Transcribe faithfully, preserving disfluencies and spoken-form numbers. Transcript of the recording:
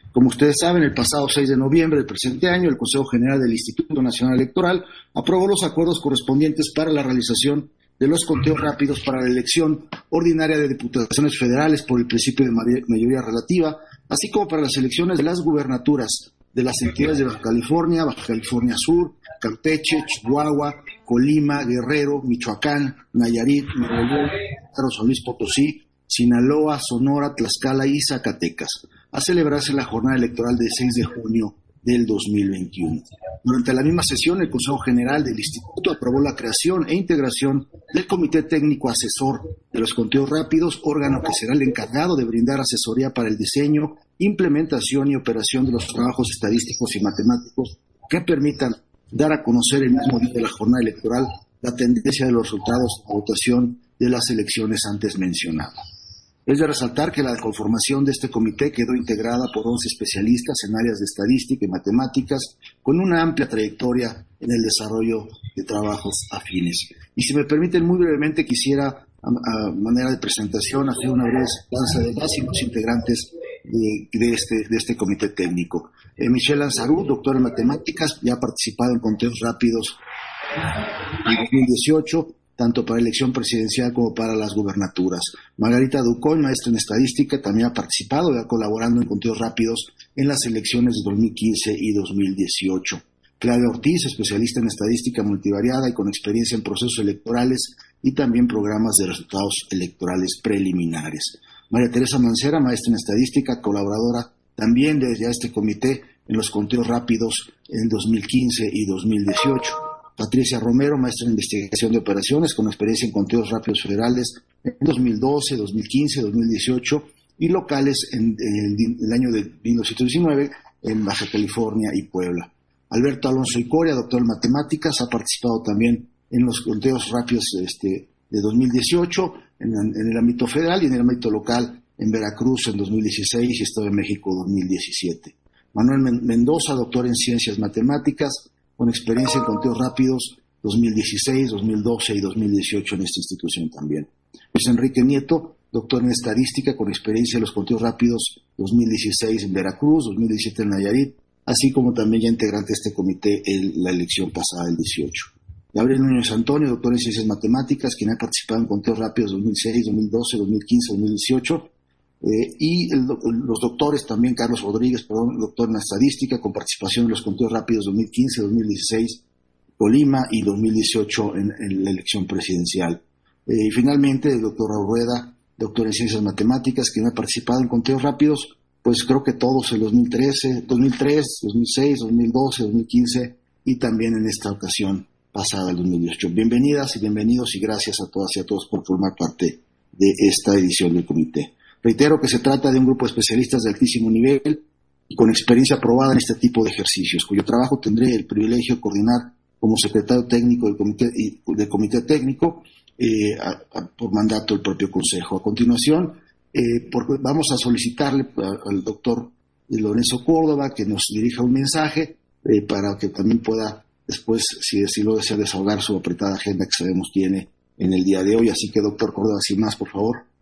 Como ustedes saben, el pasado seis de noviembre del presente año, el Consejo General del Instituto Nacional Electoral aprobó los acuerdos correspondientes para la realización de los conteos rápidos para la elección ordinaria de diputaciones federales por el principio de mayoría relativa, así como para las elecciones de las gubernaturas de las entidades de Baja California, Baja California Sur, Campeche, Chihuahua, Colima, Guerrero, Michoacán, Nayarit, Nuevo León, San Luis Potosí, Sinaloa, Sonora, Tlaxcala y Zacatecas, a celebrarse la jornada electoral del seis de junio del dos mil veintiuno. Durante la misma sesión, el Consejo General del Instituto aprobó la creación e integración del Comité Técnico Asesor de los Conteos Rápidos, órgano que será el encargado de brindar asesoría para el diseño, implementación y operación de los trabajos estadísticos y matemáticos que permitan dar a conocer el mismo día de la jornada electoral la tendencia de los resultados de votación de las elecciones antes mencionadas. Es de resaltar que la conformación de este comité quedó integrada por once especialistas en áreas de estadística y matemáticas con una amplia trayectoria en el desarrollo de trabajos afines. Y si me permiten, muy brevemente quisiera, a, a manera de presentación, hacer una breve semblanza de las y los integrantes de, de, este, de este comité técnico. Eh, Michelle Ansarú, doctora en matemáticas, ya ha participado en conteos rápidos en dos mil dieciocho, tanto para elección presidencial como para las gubernaturas. Margarita Ducoy, maestra en estadística, también ha participado, ya colaborando en conteos rápidos en las elecciones de dos mil quince y dos mil dieciocho. Claudia Ortiz, especialista en estadística multivariada y con experiencia en procesos electorales y también programas de resultados electorales preliminares. María Teresa Mancera, maestra en estadística, colaboradora también desde este comité en los conteos rápidos en dos mil quince y dos mil dieciocho. Patricia Romero, maestra en investigación de operaciones, con experiencia en conteos rápidos federales en dos mil doce, dos mil quince, dos mil dieciocho y locales en, en el, el año de mil novecientos diecinueve en Baja California y Puebla. Alberto Alonso Icoria, doctor en matemáticas, ha participado también en los conteos rápidos este, de dos mil dieciocho en, en el ámbito federal y en el ámbito local en Veracruz en dos mil dieciséis y Estado de México dos mil diecisiete. Manuel Mendoza, doctor en ciencias matemáticas, con experiencia en conteos rápidos dos mil dieciséis, dos mil doce y dos mil dieciocho en esta institución también. Luis Enrique Nieto, doctor en estadística, con experiencia en los conteos rápidos dos mil dieciséis en Veracruz, dos mil diecisiete en Nayarit, así como también ya integrante de este comité en la elección pasada del dieciocho. Gabriel Núñez Antonio, doctor en ciencias matemáticas, quien ha participado en conteos rápidos dos mil seis, dos mil doce, dos mil quince, dos mil dieciocho, Eh, y el, los doctores también, Carlos Rodríguez, perdón, doctor en estadística, con participación en los conteos rápidos dos mil quince, dos mil dieciséis, Colima y dos mil dieciocho en, en la elección presidencial. Eh, y finalmente, el doctor Raúl Rueda, doctor en ciencias matemáticas, quien ha participado en conteos rápidos, pues creo que todos en dos mil trece, dos mil tres, dos mil seis, dos mil doce, dos mil quince y también en esta ocasión pasada, el dos mil dieciocho. Bienvenidas y bienvenidos y gracias a todas y a todos por formar parte de esta edición del comité. Reitero que se trata de un grupo de especialistas de altísimo nivel y con experiencia aprobada en este tipo de ejercicios, cuyo trabajo tendré el privilegio de coordinar como secretario técnico del comité, del comité técnico eh, a, a, por mandato del propio Consejo. A continuación, eh, por, vamos a solicitarle a, al doctor Lorenzo Córdoba que nos dirija un mensaje eh, para que también pueda después, si así lo desea, desahogar su apretada agenda que sabemos tiene en el día de hoy. Así que, doctor Córdoba, sin más, por favor.